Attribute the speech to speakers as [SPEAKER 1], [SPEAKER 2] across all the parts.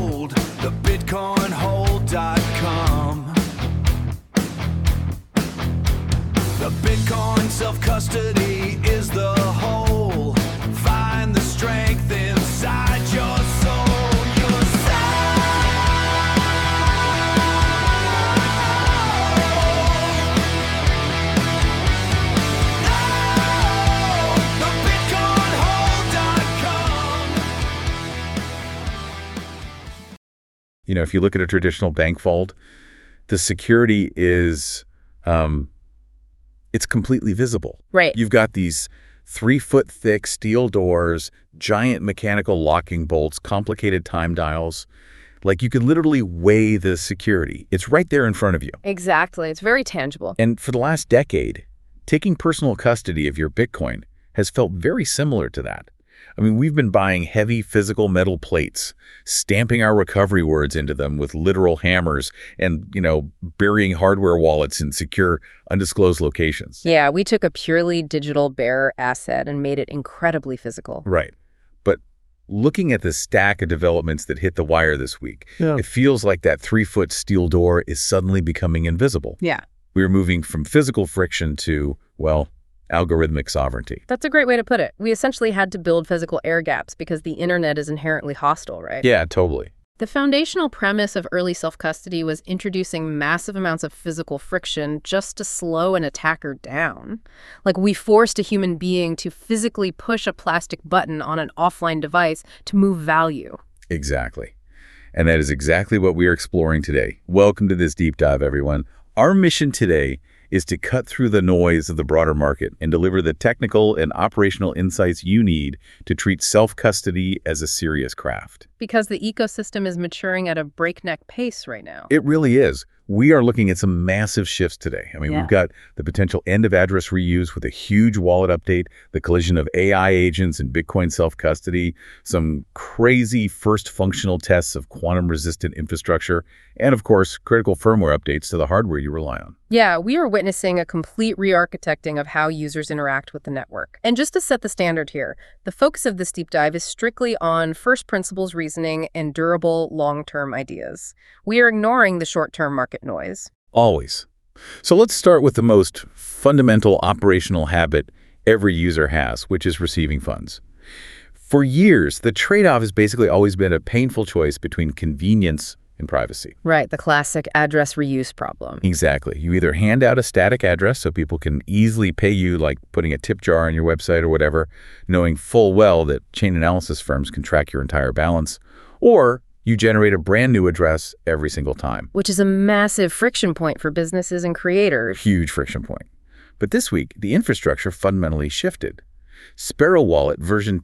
[SPEAKER 1] hold, the bitcoinhold.com. The Bitcoin self-custody is the whole. Find the strength inside your soul. Your the bitcoinhold.com.
[SPEAKER 2] You know, if you look at a traditional bank vault, the security is it's completely visible.
[SPEAKER 3] Right.
[SPEAKER 2] You've got these 3-foot thick steel doors, giant mechanical locking bolts, complicated time dials. Like, you could literally weigh the security. It's right there in front of you.
[SPEAKER 3] Exactly. It's very tangible.
[SPEAKER 2] And for the last decade, taking personal custody of your Bitcoin has felt very similar to that. I mean, we've been buying heavy physical metal plates, stamping our recovery words into them with literal hammers, and, burying hardware wallets in secure, undisclosed locations.
[SPEAKER 3] Yeah, we took a purely digital bearer asset and made it incredibly physical.
[SPEAKER 2] Right. But looking at the stack of developments that hit the wire this week, It feels like that 3-foot steel door is suddenly becoming invisible.
[SPEAKER 3] Yeah.
[SPEAKER 2] We're moving from physical friction to, algorithmic sovereignty.
[SPEAKER 3] That's a great way to put it. We essentially had to build physical air gaps because the internet is inherently hostile, right?
[SPEAKER 2] Yeah, totally.
[SPEAKER 3] The foundational premise of early self-custody was introducing massive amounts of physical friction just to slow an attacker down. Like, we forced a human being to physically push a plastic button on an offline device to move value.
[SPEAKER 2] Exactly. And that is exactly what we are exploring today. Welcome to this deep dive, everyone. Our mission today is to cut through the noise of the broader market and deliver the technical and operational insights you need to treat self-custody as a serious craft.
[SPEAKER 3] Because the ecosystem is maturing at a breakneck pace right now.
[SPEAKER 2] It really is. We are looking at some massive shifts today. I mean, We've got the potential end of address reuse with a huge wallet update, the collision of AI agents and Bitcoin self-custody, some crazy first functional tests of quantum-resistant infrastructure, and of course, critical firmware updates to the hardware you rely on.
[SPEAKER 3] Yeah, we are witnessing a complete re-architecting of how users interact with the network. And just to set the standard here, the focus of this deep dive is strictly on first principles reasoning and durable long-term ideas. We are ignoring the short-term market noise.
[SPEAKER 2] Always. So let's start with the most fundamental operational habit every user has, which is receiving funds. For years, the trade-off has basically always been a painful choice between convenience and privacy.
[SPEAKER 3] Right, the classic address reuse problem.
[SPEAKER 2] Exactly. You either hand out a static address so people can easily pay you, like putting a tip jar on your website or whatever, knowing full well that chain analysis firms can track your entire balance, or you generate a brand new address every single time.
[SPEAKER 3] Which is a massive friction point for businesses and creators.
[SPEAKER 2] Huge friction point. But this week, the infrastructure fundamentally shifted. Sparrow Wallet version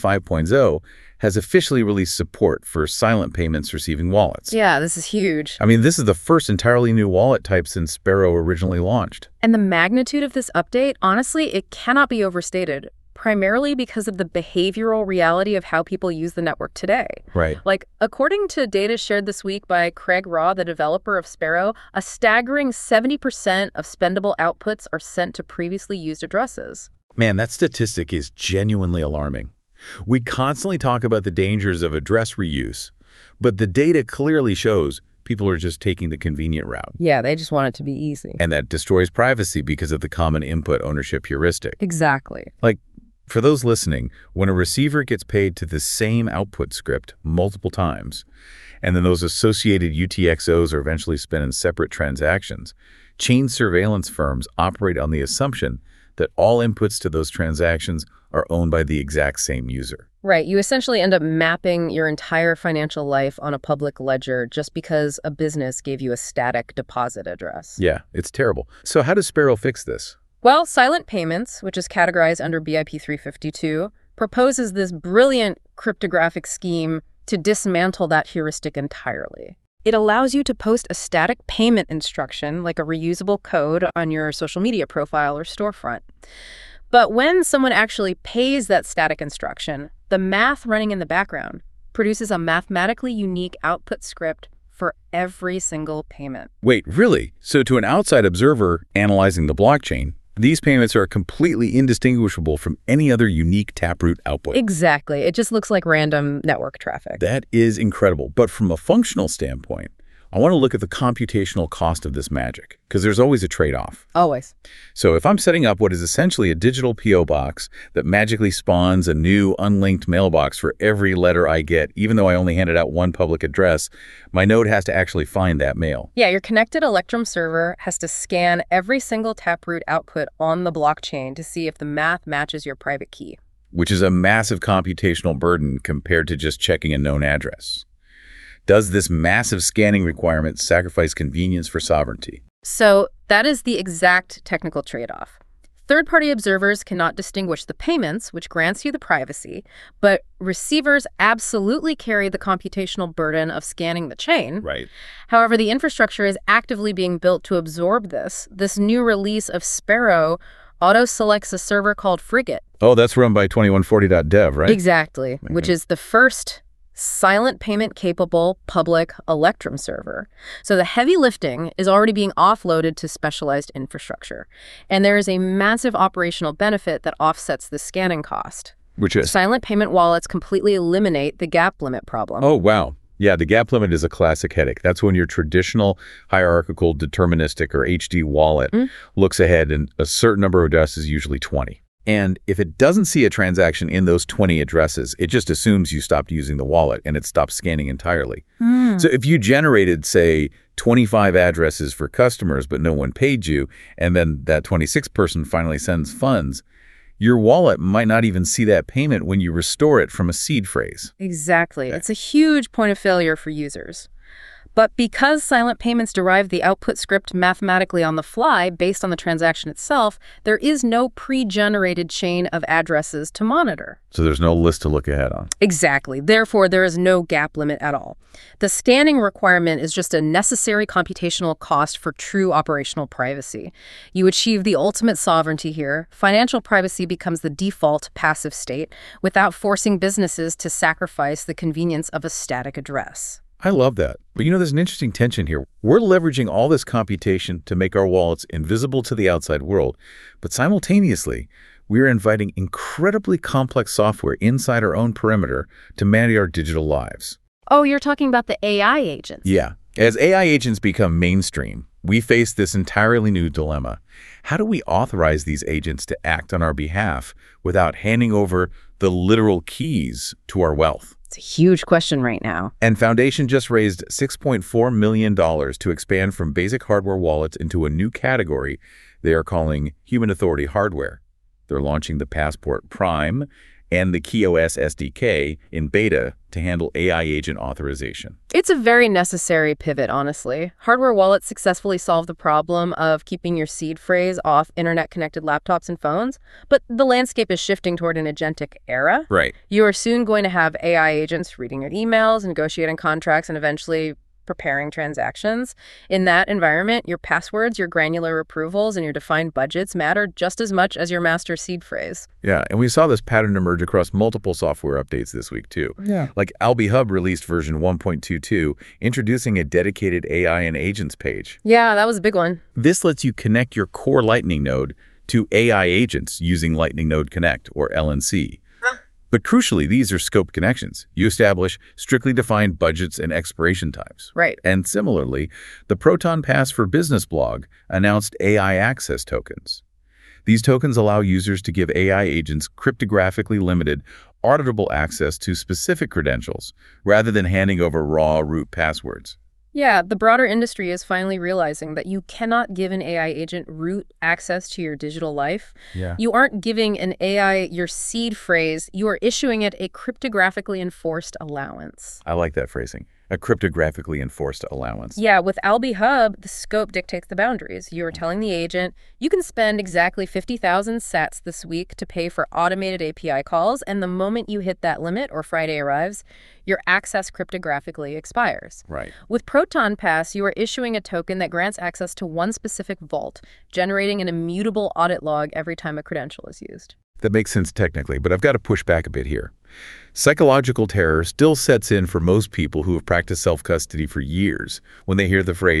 [SPEAKER 2] 2.5.0 has officially released support for silent payments receiving wallets.
[SPEAKER 3] Yeah, this is huge.
[SPEAKER 2] I mean, this is the first entirely new wallet type since Sparrow originally launched.
[SPEAKER 3] And the magnitude of this update, honestly, it cannot be overstated, primarily because of the behavioral reality of how people use the network today.
[SPEAKER 2] Right.
[SPEAKER 3] Like, according to data shared this week by Craig Raw, the developer of Sparrow, a staggering 70% of spendable outputs are sent to previously used addresses.
[SPEAKER 2] Man, that statistic is genuinely alarming. We constantly talk about the dangers of address reuse, but the data clearly shows people are just taking the convenient route.
[SPEAKER 3] Yeah, they just want it to be easy.
[SPEAKER 2] And that destroys privacy because of the common input ownership heuristic.
[SPEAKER 3] Exactly.
[SPEAKER 2] Like, for those listening, when a receiver gets paid to the same output script multiple times, and then those associated UTXOs are eventually spent in separate transactions, chain surveillance firms operate on the assumption that all inputs to those transactions are owned by the exact same user.
[SPEAKER 3] Right. You essentially end up mapping your entire financial life on a public ledger just because a business gave you a static deposit address.
[SPEAKER 2] Yeah, it's terrible. So how does Sparrow fix this?
[SPEAKER 3] Well, Silent Payments, which is categorized under BIP 352, proposes this brilliant cryptographic scheme to dismantle that heuristic entirely. It allows you to post a static payment instruction, like a reusable code, on your social media profile or storefront. But when someone actually pays that static instruction, the math running in the background produces a mathematically unique output script for every single payment.
[SPEAKER 2] Wait, really? So to an outside observer analyzing the blockchain, These payments are completely indistinguishable from any other unique Taproot output.
[SPEAKER 3] Exactly. It just looks like random network traffic.
[SPEAKER 2] That is incredible. But from a functional standpoint, I want to look at the computational cost of this magic, because there's always a trade-off.
[SPEAKER 3] Always.
[SPEAKER 2] So if I'm setting up what is essentially a digital P.O. box that magically spawns a new unlinked mailbox for every letter I get, even though I only handed out one public address, my node has to actually find that mail.
[SPEAKER 3] Yeah, your connected Electrum server has to scan every single Taproot output on the blockchain to see if the math matches your private key.
[SPEAKER 2] Which is a massive computational burden compared to just checking a known address. Does this massive scanning requirement sacrifice convenience for sovereignty?
[SPEAKER 3] So that is the exact technical trade-off. Third-party observers cannot distinguish the payments, which grants you the privacy, but receivers absolutely carry the computational burden of scanning the chain.
[SPEAKER 2] Right.
[SPEAKER 3] However, the infrastructure is actively being built to absorb this. This new release of Sparrow auto-selects a server called Frigate.
[SPEAKER 2] Oh, that's run by 2140.dev, right?
[SPEAKER 3] Exactly, which is the first silent payment-capable public Electrum server. So the heavy lifting is already being offloaded to specialized infrastructure. And there is a massive operational benefit that offsets the scanning cost.
[SPEAKER 2] Which is?
[SPEAKER 3] Silent payment wallets completely eliminate the gap limit problem.
[SPEAKER 2] Oh, wow. Yeah, the gap limit is a classic headache. That's when your traditional hierarchical deterministic or HD wallet looks ahead and a certain number of addresses, usually 20. And if it doesn't see a transaction in those 20 addresses, it just assumes you stopped using the wallet and it stops scanning entirely. So if you generated, say, 25 addresses for customers, but no one paid you, and then that 26th person finally sends funds, your wallet might not even see that payment when you restore it from a seed phrase.
[SPEAKER 3] Exactly. It's a huge point of failure for users. But because silent payments derive the output script mathematically on the fly based on the transaction itself, there is no pre-generated chain of addresses to monitor.
[SPEAKER 2] So there's no list to look ahead on.
[SPEAKER 3] Exactly. Therefore, there is no gap limit at all. The scanning requirement is just a necessary computational cost for true operational privacy. You achieve the ultimate sovereignty here. Financial privacy becomes the default passive state without forcing businesses to sacrifice the convenience of a static address.
[SPEAKER 2] I love that. But there's an interesting tension here. We're leveraging all this computation to make our wallets invisible to the outside world, but simultaneously, we're inviting incredibly complex software inside our own perimeter to manage our digital lives.
[SPEAKER 3] Oh, you're talking about the AI agents.
[SPEAKER 2] Yeah. As AI agents become mainstream, we face this entirely new dilemma. How do we authorize these agents to act on our behalf without handing over the literal keys to our wealth?
[SPEAKER 3] It's a huge question right now.
[SPEAKER 2] And Foundation just raised $6.4 million to expand from basic hardware wallets into a new category they are calling human authority hardware. They're launching the Passport Prime and the KeyOS SDK in beta to handle AI agent authorization.
[SPEAKER 3] It's a very necessary pivot, honestly. Hardware wallets successfully solve the problem of keeping your seed phrase off internet-connected laptops and phones, but the landscape is shifting toward an agentic era.
[SPEAKER 2] Right.
[SPEAKER 3] You are soon going to have AI agents reading your emails, negotiating contracts, and eventually preparing transactions. In that environment, your passwords, your granular approvals, and your defined budgets matter just as much as your master seed phrase.
[SPEAKER 2] Yeah, and we saw this pattern emerge across multiple software updates this week, too. Yeah. Like Alby Hub released version 1.22, introducing a dedicated AI and agents page.
[SPEAKER 3] Yeah, that was a big one.
[SPEAKER 2] This lets you connect your core Lightning node to AI agents using Lightning Node Connect, or LNC. But crucially, these are scoped connections. You establish strictly defined budgets and expiration times.
[SPEAKER 3] Right.
[SPEAKER 2] And similarly, the Proton Pass for Business blog announced AI access tokens. These tokens allow users to give AI agents cryptographically limited, auditable access to specific credentials, rather than handing over raw root passwords.
[SPEAKER 3] Yeah, the broader industry is finally realizing that you cannot give an AI agent root access to your digital life.
[SPEAKER 2] Yeah.
[SPEAKER 3] You aren't giving an AI your seed phrase, you are issuing it a cryptographically enforced allowance.
[SPEAKER 2] I like that phrasing. A cryptographically enforced allowance.
[SPEAKER 3] Yeah, with Alby Hub, the scope dictates the boundaries. You are telling the agent, you can spend exactly 50,000 sats this week to pay for automated API calls, and the moment you hit that limit or Friday arrives, your access cryptographically expires.
[SPEAKER 2] Right.
[SPEAKER 3] With Proton Pass, you are issuing a token that grants access to one specific vault, generating an immutable audit log every time a credential is used.
[SPEAKER 2] That makes sense technically, but I've got to push back a bit here. Psychological terror still sets in for most people who have practiced self-custody for years when they hear the phrase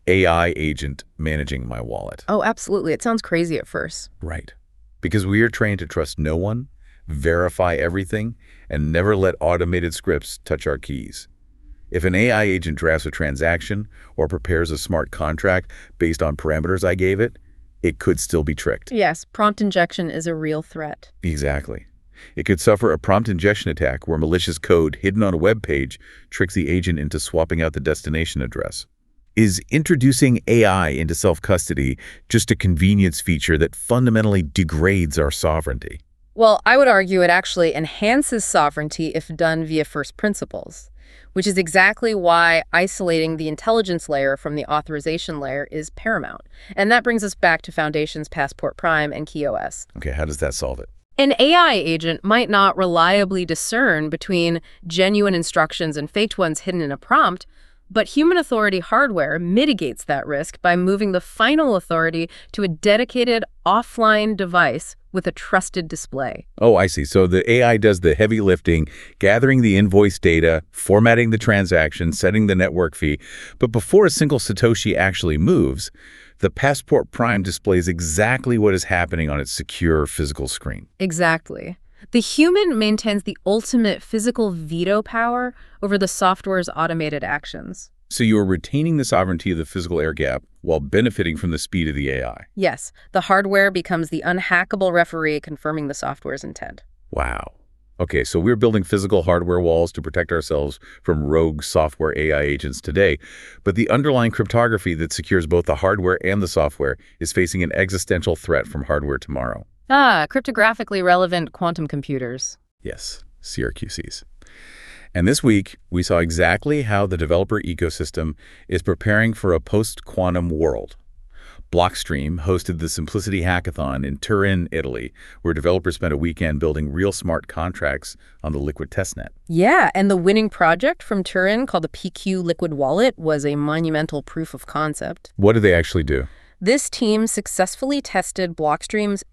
[SPEAKER 2] AI agent managing my wallet.
[SPEAKER 3] Oh, absolutely. It sounds crazy at first.
[SPEAKER 2] Right. Because we are trained to trust no one, verify everything, and never let automated scripts touch our keys. If an AI agent drafts a transaction or prepares a smart contract based on parameters I gave it, it could still be tricked.
[SPEAKER 3] Yes, prompt injection is a real threat.
[SPEAKER 2] Exactly. It could suffer a prompt injection attack where malicious code hidden on a web page tricks the agent into swapping out the destination address. Is introducing AI into self-custody just a convenience feature that fundamentally degrades our sovereignty?
[SPEAKER 3] Well, I would argue it actually enhances sovereignty if done via first principles, which is exactly why isolating the intelligence layer from the authorization layer is paramount. And that brings us back to Foundation's Passport Prime and KeyOS.
[SPEAKER 2] Okay, how does that solve it?
[SPEAKER 3] An AI agent might not reliably discern between genuine instructions and faked ones hidden in a prompt, but human authority hardware mitigates that risk by moving the final authority to a dedicated offline device with a trusted display.
[SPEAKER 2] Oh, I see. So the AI does the heavy lifting, gathering the invoice data, formatting the transaction, setting the network fee. But before a single Satoshi actually moves, the Passport Prime displays exactly what is happening on its secure physical screen.
[SPEAKER 3] Exactly. The human maintains the ultimate physical veto power over the software's automated actions.
[SPEAKER 2] So you are retaining the sovereignty of the physical air gap while benefiting from the speed of the AI.
[SPEAKER 3] Yes, the hardware becomes the unhackable referee confirming the software's intent.
[SPEAKER 2] Wow. Okay, so we're building physical hardware walls to protect ourselves from rogue software AI agents today, but the underlying cryptography that secures both the hardware and the software is facing an existential threat from hardware tomorrow.
[SPEAKER 3] Cryptographically relevant quantum computers.
[SPEAKER 2] Yes, CRQCs. And this week, we saw exactly how the developer ecosystem is preparing for a post-quantum world. Blockstream hosted the Simplicity Hackathon in Turin, Italy, where developers spent a weekend building real smart contracts on the Liquid testnet.
[SPEAKER 3] Yeah, and the winning project from Turin, called the PQ Liquid Wallet, was a monumental proof of concept.
[SPEAKER 2] What did they actually do?
[SPEAKER 3] This team successfully tested Blockstream's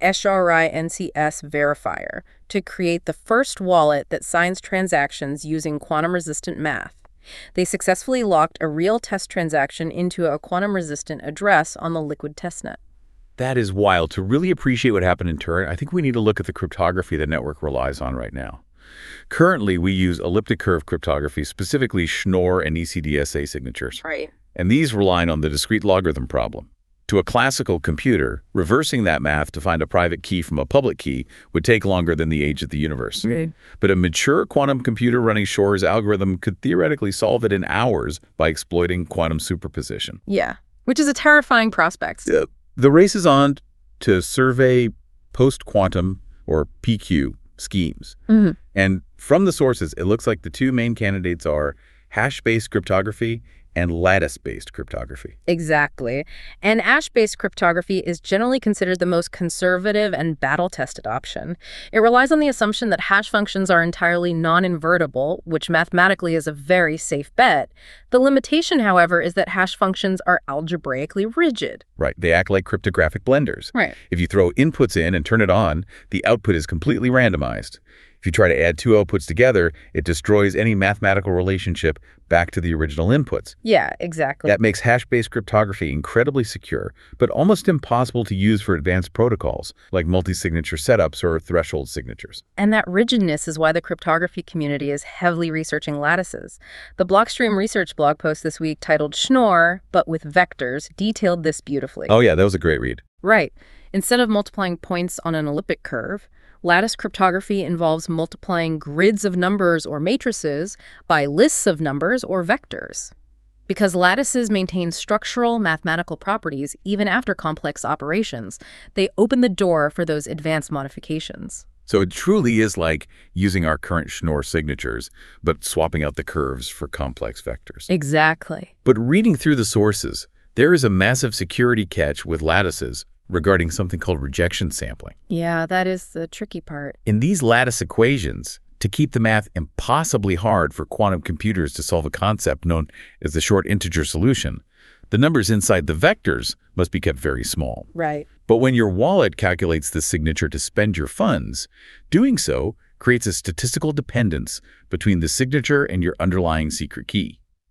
[SPEAKER 3] SRI-NCS verifier to create the first wallet that signs transactions using quantum-resistant math. They successfully locked a real test transaction into a quantum-resistant address on the Liquid testnet.
[SPEAKER 2] That is wild. To really appreciate what happened in Turin, I think we need to look at the cryptography the network relies on right now. Currently, we use elliptic curve cryptography, specifically Schnorr and ECDSA signatures.
[SPEAKER 3] Right.
[SPEAKER 2] And these rely on the discrete logarithm problem. To a classical computer, reversing that math to find a private key from a public key would take longer than the age of the universe.
[SPEAKER 3] Right.
[SPEAKER 2] But a mature quantum computer running Schnorr's algorithm could theoretically solve it in hours by exploiting quantum superposition.
[SPEAKER 3] Yeah, which is a terrifying prospect.
[SPEAKER 2] The race is on to survey post-quantum, or PQ, schemes.
[SPEAKER 3] Mm-hmm.
[SPEAKER 2] And from the sources, it looks like the two main candidates are hash-based cryptography and lattice-based cryptography.
[SPEAKER 3] Exactly. And hash-based cryptography is generally considered the most conservative and battle-tested option. It relies on the assumption that hash functions are entirely non-invertible, which mathematically is a very safe bet. The limitation, however, is that hash functions are algebraically rigid.
[SPEAKER 2] Right. They act like cryptographic blenders.
[SPEAKER 3] Right.
[SPEAKER 2] If you throw inputs in and turn it on, the output is completely randomized. If you try to add two outputs together, it destroys any mathematical relationship back to the original inputs.
[SPEAKER 3] Yeah, exactly.
[SPEAKER 2] That makes hash-based cryptography incredibly secure, but almost impossible to use for advanced protocols like multi-signature setups or threshold signatures.
[SPEAKER 3] And that rigidness is why the cryptography community is heavily researching lattices. The Blockstream research blog post this week titled Schnorr, but with vectors, detailed this beautifully.
[SPEAKER 2] Oh yeah, that was a great read.
[SPEAKER 3] Right. Instead of multiplying points on an elliptic curve, lattice cryptography involves multiplying grids of numbers or matrices by lists of numbers or vectors. Because lattices maintain structural mathematical properties even after complex operations, they open the door for those advanced modifications.
[SPEAKER 2] So it truly is like using our current Schnorr signatures, but swapping out the curves for complex vectors.
[SPEAKER 3] Exactly.
[SPEAKER 2] But reading through the sources, there is a massive security catch with lattices regarding something called rejection sampling.
[SPEAKER 3] Yeah, that is the tricky part.
[SPEAKER 2] In these lattice equations, to keep the math impossibly hard for quantum computers to solve a concept known as the short integer solution, the numbers inside the vectors must be kept very small.
[SPEAKER 3] Right.
[SPEAKER 2] But when your wallet calculates the signature to spend your funds, doing so creates a statistical dependence between the signature and your underlying secret key.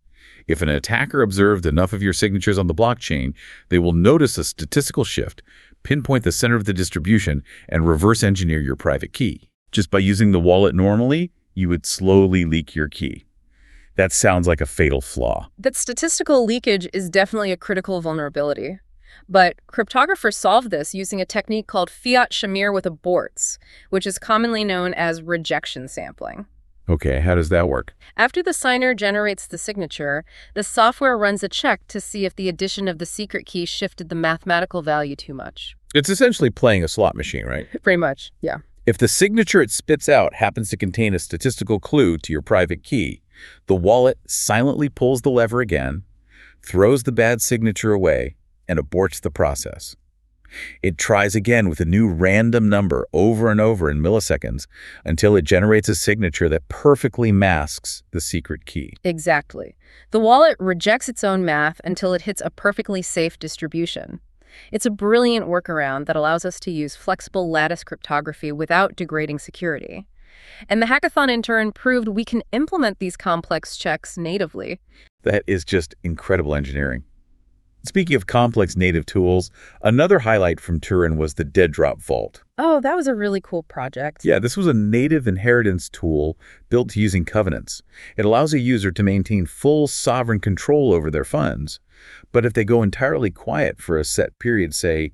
[SPEAKER 2] If an attacker observed enough of your signatures on the blockchain, they will notice a statistical shift, pinpoint the center of the distribution, and reverse engineer your private key. Just by using the wallet normally, you would slowly leak your key. That sounds like a fatal flaw.
[SPEAKER 3] That statistical leakage is definitely a critical vulnerability. But cryptographers solve this using a technique called fiat shamir with aborts, which is commonly known as rejection sampling.
[SPEAKER 2] Okay, how does that work?
[SPEAKER 3] After the signer generates the signature, the software runs a check to see if the addition of the secret key shifted the mathematical value too much.
[SPEAKER 2] It's essentially playing a slot machine, right?
[SPEAKER 3] Pretty much, yeah.
[SPEAKER 2] If the signature it spits out happens to contain a statistical clue to your private key, the wallet silently pulls the lever again, throws the bad signature away, and aborts the process. It tries again with a new random number over and over in milliseconds until it generates a signature that perfectly masks the secret key.
[SPEAKER 3] Exactly. The wallet rejects its own math until it hits a perfectly safe distribution. It's a brilliant workaround that allows us to use flexible lattice cryptography without degrading security. And the hackathon in turn proved we can implement these complex checks natively.
[SPEAKER 2] That is just incredible engineering. Speaking of complex native tools, another highlight from Turin was the Dead-Drop Vault.
[SPEAKER 3] Oh, that was a really cool project.
[SPEAKER 2] Yeah, this was a native inheritance tool built using covenants. It allows a user to maintain full sovereign control over their funds. But if they go entirely quiet for a set period, say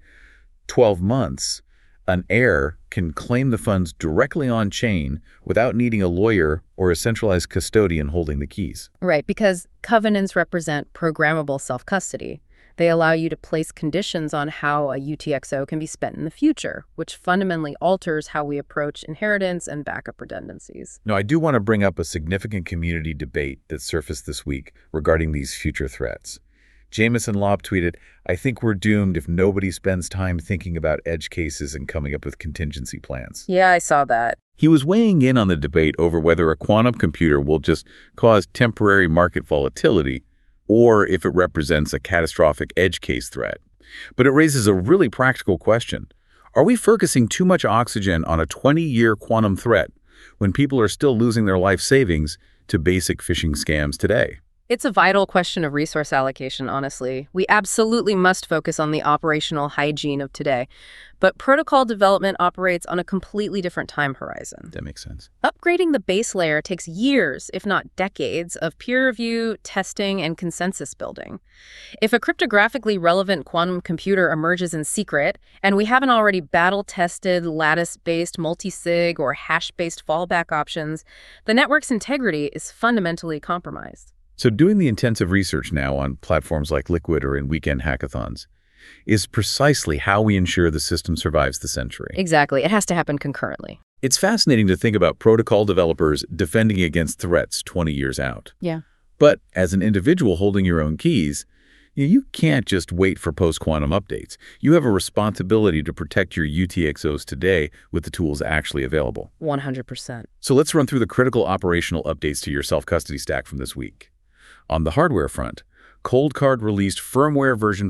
[SPEAKER 2] 12 months, an heir can claim the funds directly on-chain without needing a lawyer or a centralized custodian holding the keys.
[SPEAKER 3] Right, because covenants represent programmable self-custody. They allow you to place conditions on how a UTXO can be spent in the future, which fundamentally alters how we approach inheritance and backup redundancies.
[SPEAKER 2] Now, I do want to bring up a significant community debate that surfaced this week regarding these future threats. Jameson Lobb tweeted, "I think we're doomed if nobody spends time thinking about edge cases and coming up with contingency plans."
[SPEAKER 3] Yeah, I saw that.
[SPEAKER 2] He was weighing in on the debate over whether a quantum computer will just cause temporary market volatility or if it represents a catastrophic edge case threat. But it raises a really practical question. Are we focusing too much oxygen on a 20-year quantum threat when people are still losing their life savings to basic phishing scams today?
[SPEAKER 3] It's a vital question of resource allocation, honestly. We absolutely must focus on the operational hygiene of today. But protocol development operates on a completely different time horizon.
[SPEAKER 2] That makes sense.
[SPEAKER 3] Upgrading the base layer takes years, if not decades, of peer review, testing, and consensus building. If a cryptographically relevant quantum computer emerges in secret, and we haven't already battle-tested lattice-based multi-sig or hash-based fallback options, the network's integrity is fundamentally compromised.
[SPEAKER 2] So doing the intensive research now on platforms like Liquid or in weekend hackathons is precisely how we ensure the system survives the century.
[SPEAKER 3] Exactly. It has to happen concurrently.
[SPEAKER 2] It's fascinating to think about protocol developers defending against threats 20 years out.
[SPEAKER 3] Yeah.
[SPEAKER 2] But as an individual holding your own keys, you can't just wait for post-quantum updates. You have a responsibility to protect your UTXOs today with the tools actually available.
[SPEAKER 3] 100%.
[SPEAKER 2] So let's run through the critical operational updates to your self-custody stack from this week. On the hardware front, ColdCard released firmware version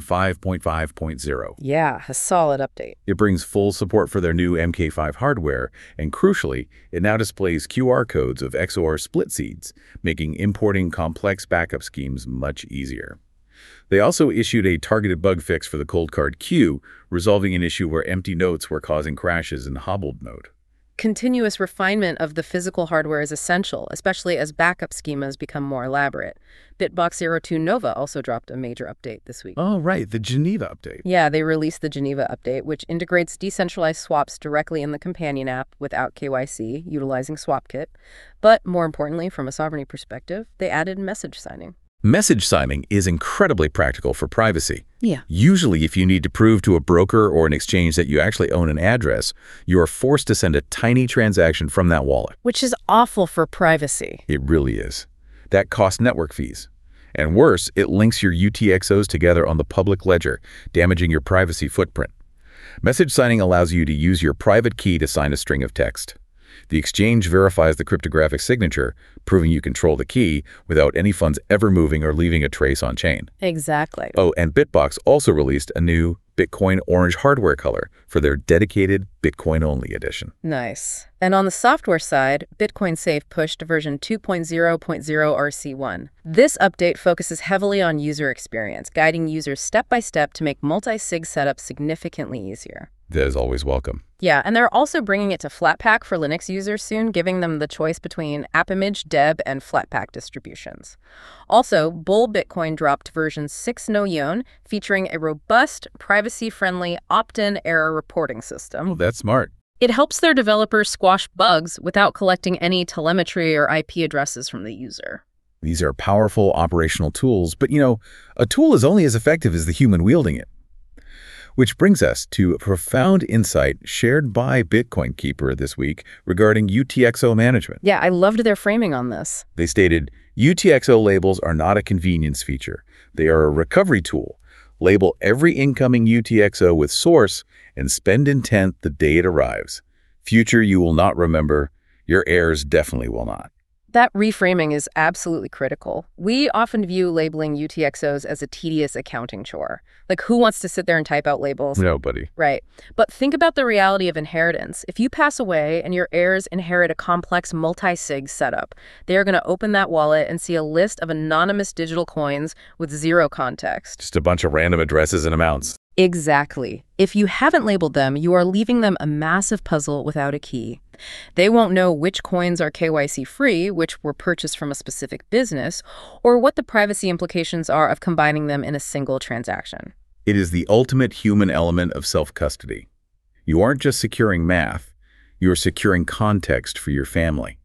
[SPEAKER 2] 5.5.0.
[SPEAKER 3] Yeah, a solid update.
[SPEAKER 2] It brings full support for their new MK5 hardware, and crucially, it now displays QR codes of XOR split seeds, making importing complex backup schemes much easier. They also issued a targeted bug fix for the ColdCard Q, resolving an issue where empty notes were causing crashes in hobbled mode.
[SPEAKER 3] Continuous refinement of the physical hardware is essential, especially as backup schemas become more elaborate. Bitbox02 Nova also dropped a major update this week.
[SPEAKER 2] Oh, right, the Geneva update.
[SPEAKER 3] Yeah, they released the Geneva update, which integrates decentralized swaps directly in the companion app without KYC, utilizing SwapKit. But more importantly, from a sovereignty perspective, they added message signing.
[SPEAKER 2] Message signing is incredibly practical for privacy.
[SPEAKER 3] Yeah.
[SPEAKER 2] Usually, if you need to prove to a broker or an exchange that you actually own an address, you are forced to send a tiny transaction from that wallet.
[SPEAKER 3] Which is awful for privacy.
[SPEAKER 2] It really is. That costs network fees. And worse, it links your UTXOs together on the public ledger, damaging your privacy footprint. Message signing allows you to use your private key to sign a string of text. The exchange verifies the cryptographic signature, proving you control the key without any funds ever moving or leaving a trace on chain.
[SPEAKER 3] Exactly.
[SPEAKER 2] Oh, and Bitbox also released a new Bitcoin orange hardware color for their dedicated Bitcoin-only edition.
[SPEAKER 3] Nice. And on the software side, Bitcoin Safe pushed to version 2.0.0 RC1. This update focuses heavily on user experience, guiding users step by step to make multi-sig setup significantly easier.
[SPEAKER 2] That is always welcome.
[SPEAKER 3] Yeah, and they're also bringing it to Flatpak for Linux users soon, giving them the choice between AppImage, Deb, and Flatpak distributions. Also, Bull Bitcoin dropped version 6 No Yon, featuring a robust, privacy-friendly opt-in error reporting system.
[SPEAKER 2] Oh, that's smart.
[SPEAKER 3] It helps their developers squash bugs without collecting any telemetry or IP addresses from the user.
[SPEAKER 2] These are powerful operational tools, but a tool is only as effective as the human wielding it. Which brings us to a profound insight shared by Bitcoin Keeper this week regarding UTXO management.
[SPEAKER 3] Yeah, I loved their framing on this.
[SPEAKER 2] They stated, UTXO labels are not a convenience feature. They are a recovery tool. Label every incoming UTXO with source and spend intent the day it arrives. Future you will not remember. Your heirs definitely will not.
[SPEAKER 3] That reframing is absolutely critical. We often view labeling UTXOs as a tedious accounting chore. Like, who wants to sit there and type out labels?
[SPEAKER 2] Nobody.
[SPEAKER 3] Right. But think about the reality of inheritance. If you pass away and your heirs inherit a complex multi-sig setup, they are going to open that wallet and see a list of anonymous digital coins with zero context.
[SPEAKER 2] Just a bunch of random addresses and amounts.
[SPEAKER 3] Exactly. If you haven't labeled them, you are leaving them a massive puzzle without a key. They won't know which coins are KYC-free, which were purchased from a specific business, or what the privacy implications are of combining them in a single transaction.
[SPEAKER 2] It is the ultimate human element of self-custody. You aren't just securing math, you are securing context for your family.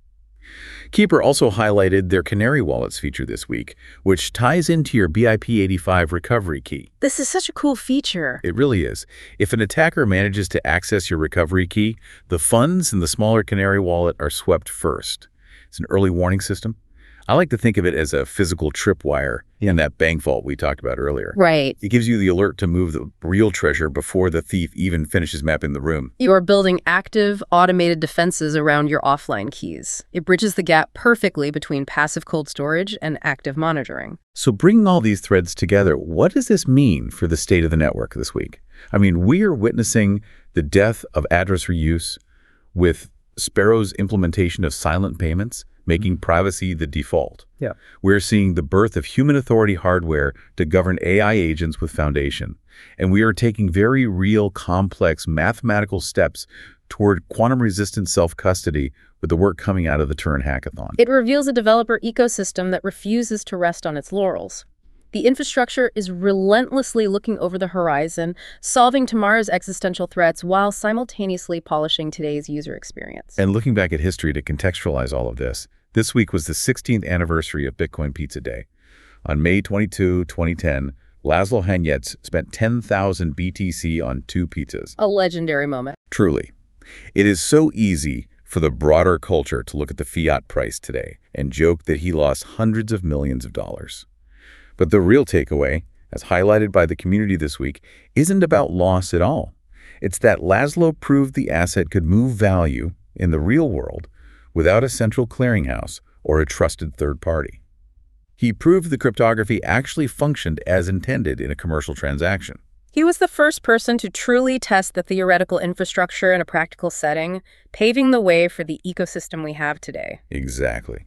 [SPEAKER 2] Keeper also highlighted their Canary Wallets feature this week, which ties into your BIP85 recovery key.
[SPEAKER 3] This is such a cool feature.
[SPEAKER 2] It really is. If an attacker manages to access your recovery key, the funds in the smaller Canary Wallet are swept first. It's an early warning system. I like to think of it as a physical tripwire in that bank vault we talked about earlier.
[SPEAKER 3] Right.
[SPEAKER 2] It gives you the alert to move the real treasure before the thief even finishes mapping the room.
[SPEAKER 3] You are building active, automated defenses around your offline keys. It bridges the gap perfectly between passive cold storage and active monitoring.
[SPEAKER 2] So bringing all these threads together, what does this mean for the state of the network this week? I mean, we are witnessing the death of address reuse with Sparrow's implementation of silent payments, making privacy the default.
[SPEAKER 4] Yeah.
[SPEAKER 2] We're seeing the birth of human authority hardware to govern AI agents with Foundation. And we are taking very real, complex mathematical steps toward quantum-resistant self-custody with the work coming out of the Turin Hackathon.
[SPEAKER 3] It reveals a developer ecosystem that refuses to rest on its laurels. The infrastructure is relentlessly looking over the horizon, solving tomorrow's existential threats while simultaneously polishing today's user experience.
[SPEAKER 2] And looking back at history to contextualize all of this week was the 16th anniversary of Bitcoin Pizza Day. On May 22, 2010, Laszlo Hanyecz spent 10,000 BTC on 2 pizzas.
[SPEAKER 3] A legendary moment.
[SPEAKER 2] Truly. It is so easy for the broader culture to look at the fiat price today and joke that he lost hundreds of millions of dollars. But the real takeaway, as highlighted by the community this week, isn't about loss at all. It's that Laszlo proved the asset could move value in the real world without a central clearinghouse or a trusted third party. He proved the cryptography actually functioned as intended in a commercial transaction.
[SPEAKER 3] He was the first person to truly test the theoretical infrastructure in a practical setting, paving the way for the ecosystem we have today.
[SPEAKER 2] Exactly.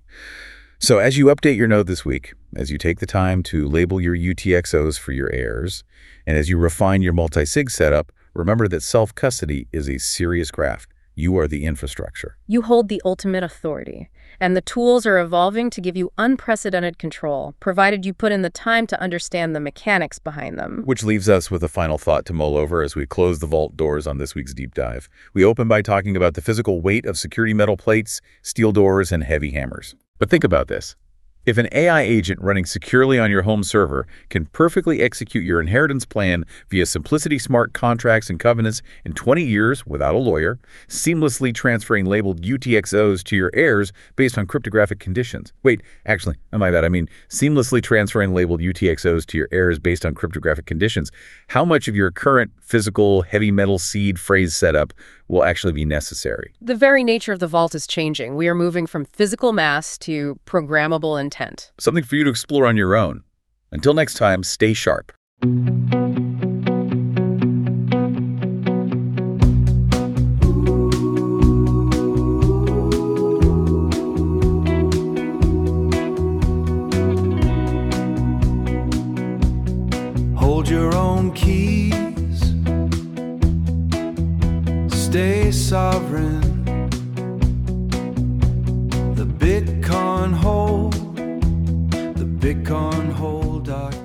[SPEAKER 2] So as you update your node this week, as you take the time to label your UTXOs for your heirs, and as you refine your multi-sig setup, remember that self-custody is a serious craft. You are the infrastructure.
[SPEAKER 3] You hold the ultimate authority, and the tools are evolving to give you unprecedented control, provided you put in the time to understand the mechanics behind them.
[SPEAKER 2] Which leaves us with a final thought to mull over as we close the vault doors on this week's deep dive. We open by talking about the physical weight of security metal plates, steel doors, and heavy hammers. But think about this. If an AI agent running securely on your home server can perfectly execute your inheritance plan via Simplicity Smart contracts and covenants in 20 years without a lawyer, seamlessly transferring labeled UTXOs to your heirs based on cryptographic conditions. Wait, actually, my bad. I mean, seamlessly transferring labeled UTXOs to your heirs based on cryptographic conditions. How much of your current physical heavy metal seed phrase setup will actually be necessary?
[SPEAKER 3] The very nature of the vault is changing. We are moving from physical mass to programmable intent.
[SPEAKER 2] Something for you to explore on your own. Until next time, stay sharp.
[SPEAKER 1] Hold your own keys. Stay sovereign. The Bitcoin hold.com